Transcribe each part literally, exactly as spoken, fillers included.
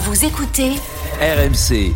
Vous écoutez R M C.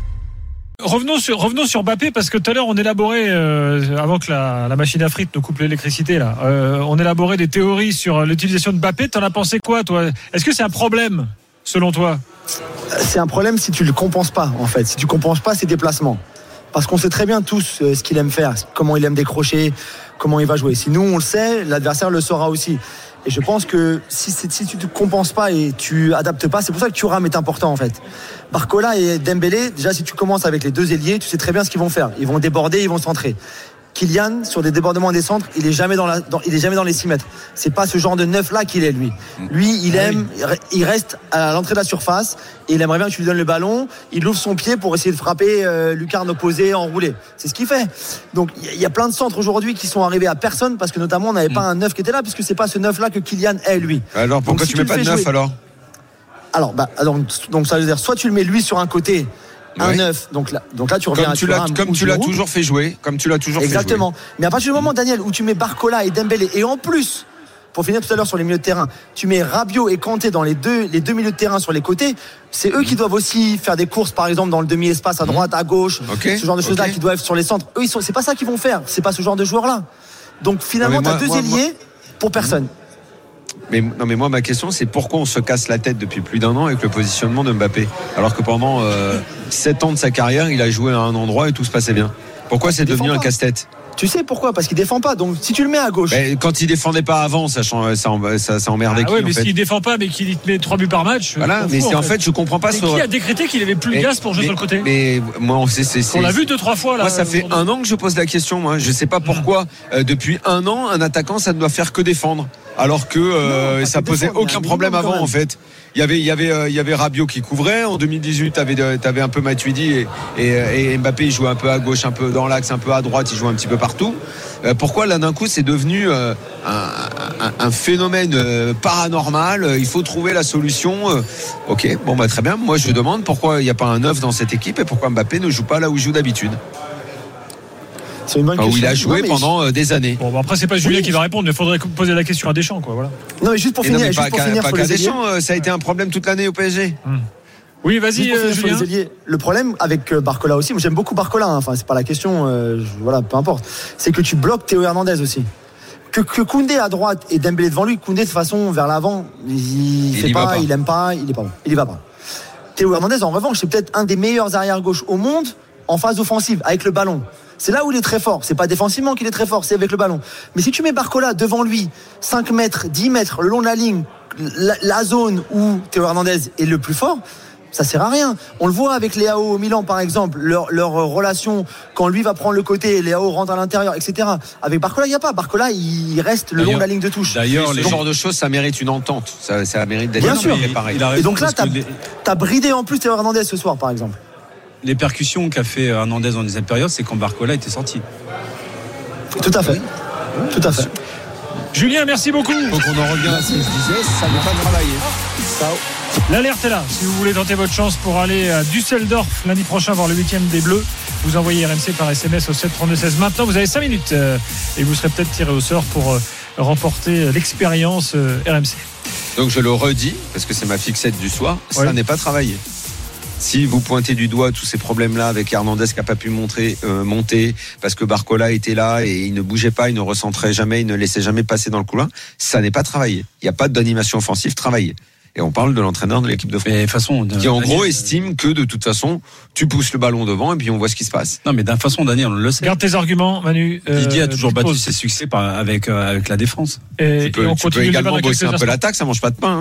Revenons sur, revenons sur Mbappé, parce que tout à l'heure on élaborait, euh, avant que la, la machine à frites nous coupe l'électricité là, euh, on élaborait des théories sur l'utilisation de Mbappé. T'en as pensé quoi, toi? Est-ce que c'est un problème selon toi? C'est un problème si tu le compenses pas, en fait. Si tu compenses pas ses déplacements. Parce qu'on sait très bien tous euh, ce qu'il aime faire, comment il aime décrocher, comment il va jouer. Si nous on le sait, l'adversaire le saura aussi. Et je pense que si, si tu ne compenses pas et tu adaptes pas, c'est pour ça que Thuram est important en fait. Barcola et Dembélé, déjà si tu commences avec les deux ailiers, tu sais très bien ce qu'ils vont faire. Ils vont déborder, ils vont centrer. Kylian, sur des débordements des centres, il est jamais dans la, dans, il est jamais dans les six mètres. C'est pas ce genre de neuf là qu'il est, lui. Lui, il aime, il reste à l'entrée de la surface et il aimerait bien que tu lui donnes le ballon. Il ouvre son pied pour essayer de frapper euh, lucarne opposée, enroulé. C'est ce qu'il fait. Donc, il y, y a plein de centres aujourd'hui qui sont arrivés à personne parce que notamment on n'avait mm. pas un neuf qui était là, puisque c'est pas ce neuf là que Kylian est, lui. Alors, pourquoi donc, si tu mets pas de neuf alors? Alors, bah, alors, donc ça veut dire soit tu le mets lui sur un côté. Un ouais. neuf, donc là, donc là tu reviens comme à tu l'as, comme tu l'as toujours fait jouer, comme tu l'as toujours exactement. fait jouer. Mais à partir du moment, Daniel, où tu mets Barcola et Dembélé, et en plus, pour finir tout à l'heure sur les milieux de terrain, tu mets Rabiot et Kanté dans les deux, les deux milieux de terrain sur les côtés. C'est eux mmh. qui doivent aussi faire des courses, par exemple, dans le demi-espace à droite, à gauche, okay. ce genre de choses-là, okay. qui doivent être sur les centres. Eux, ils sont, c'est pas ça qu'ils vont faire. C'est pas ce genre de joueurs-là. Donc finalement, tu as deux moi, ailiers moi... pour personne. Mais, non mais moi ma question c'est pourquoi on se casse la tête depuis plus d'un an avec le positionnement de Mbappé alors que pendant euh, sept ans de sa carrière il a joué à un endroit et tout se passait bien. Pourquoi c'est devenu un casse-tête? Tu sais pourquoi? Parce qu'il défend pas. Donc si tu le mets à gauche. Mais quand il défendait pas avant, ça ça, ça, ça emmerdait ah qui ouais, mais en fait. s'il défend pas mais qu'il met trois buts par match. Voilà, mais c'est en fait. fait je comprends pas. Mais sur... qui a décrété qu'il avait plus le gaz pour jouer mais, sur le côté? Mais moi c'est, c'est, c'est... on l'a vu deux trois fois là. Moi ça fait un an que je pose la question. Moi je sais pas pourquoi euh, depuis un an un attaquant ça ne doit faire que défendre. Alors que euh, non, ça posait défendre, aucun problème avant en fait. Il y avait il y avait euh, il y avait Rabiot qui couvrait en deux mille dix-huit. T'avais t'avais un peu Matuidi et, et, et Mbappé il jouait un peu à gauche, un peu dans l'axe, un peu à droite. Il jouait un petit peu partout. Euh, pourquoi là d'un coup c'est devenu euh, un, un, un phénomène euh, paranormal? Il faut trouver la solution. Euh, ok, bon bah très bien. Moi je demande pourquoi il n'y a pas un neuf dans cette équipe et pourquoi Mbappé ne joue pas là où il joue d'habitude. C'est une bonne enfin, question. Où il a joué non, pendant je... des années. Bon, bah après c'est pas Julien oui. qui va répondre, mais il faudrait poser la question à Deschamps, quoi. Voilà. Non, mais juste pour et finir, non, juste pas pour qu'à, finir pas sur qu'à les Deschamps, ailiers. Ça a été un problème toute l'année au P S G. Hum. Oui, vas-y, euh, Julien. Les ailiers, le problème avec Barcola aussi, moi j'aime beaucoup Barcola. Hein, enfin, c'est pas la question. Euh, je, voilà, peu importe. C'est que tu bloques Théo Hernandez aussi. Que, que Koundé à droite et Dembélé devant lui, Koundé de toute vers l'avant, il, il fait pas, pas, il aime pas, il est pas bon, il y va pas. Théo Hernandez en revanche, c'est peut-être un des meilleurs arrière gauche au monde en phase offensive avec le ballon. C'est là où il est très fort. C'est pas défensivement qu'il est très fort, c'est avec le ballon. Mais si tu mets Barcola devant lui, cinq mètres, dix mètres, le long de la ligne, la, la zone où Théo Hernandez est le plus fort, ça sert à rien. On le voit avec Léao au Milan, par exemple, leur, leur relation, quand lui va prendre le côté, Léao rentre à l'intérieur, et cetera. Avec Barcola, il n'y a pas. Barcola, il reste le long de la ligne de touche. D'ailleurs, les genres de choses, ça mérite une entente. Ça, ça mérite d'être bien sûr. Pareil. Et donc là, t'as, les... t'as bridé en plus Théo Hernandez ce soir, par exemple. Les percussions qu'a fait Hernandez en deuxième période, c'est quand Barcola était sorti. Tout à fait. Oui. Tout à fait. Julien, merci beaucoup. Donc on en revient à ce que je disais, ça ne veut pas travailler. Ciao. L'alerte est là. Si vous voulez tenter votre chance pour aller à Düsseldorf lundi prochain voir le huitième des Bleus, vous envoyez R M C par S M S au sept trente-deux seize. Maintenant, vous avez cinq minutes euh, et vous serez peut-être tiré au sort pour euh, remporter l'expérience euh, R M C. Donc je le redis, parce que c'est ma fixette du soir, ouais. Ça n'est pas travaillé. Si vous pointez du doigt tous ces problèmes-là avec Hernandez qui n'a pas pu montrer, euh, monter parce que Barcola était là et il ne bougeait pas, il ne recentrait jamais, il ne laissait jamais passer dans le couloir, ça n'est pas travaillé. Il n'y a pas d'animation offensive travaillée. Et on parle de l'entraîneur de l'équipe de France. Mais façon, qui en gros estime que de toute façon, tu pousses le ballon devant et puis on voit ce qui se passe. Non, mais d'une façon, Daniel, on le sait. Garde tes arguments, Manu. Euh, Didier a toujours battu ses succès par, avec, euh, avec la défense. Et, tu peux, et on tu peux également bosser un peu l'attaque, ça mange pas de pain. Hein.